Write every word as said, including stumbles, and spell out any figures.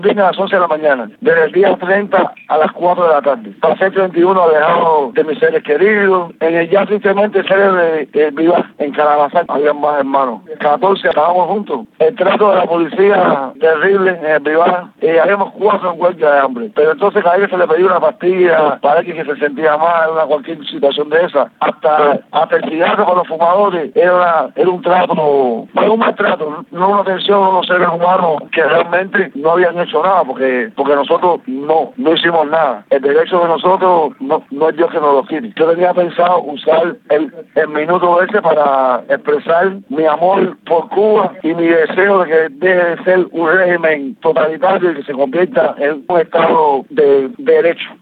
Vine a las once de la mañana, desde el día treinta a las cuatro de la tarde. Pasé treinta y uno alejado de mis seres queridos. En el ya tristemente serie de, de Vivar, en Calabazán, había más hermanos. catorce estábamos juntos. El trato de la policía terrible en el Vivar. Eh, habíamos cuatro en huelga de hambre. Pero entonces a alguien se le pedía una pastilla para alguien que se sentía mal, una cualquier situación de esa. Hasta, hasta el cigarro con los fumadores era, una, era un trato, era un maltrato, no una atención a unos seres humanos que realmente no habían hecho nada, porque porque nosotros no, no hicimos nada. El derecho de nosotros no, no es Dios que nos lo quite. Yo tenía pensado usar el, el minuto ese para expresar mi amor por Cuba y mi deseo de que deje de ser un régimen totalitario y que se convierta en un estado de, de derecho.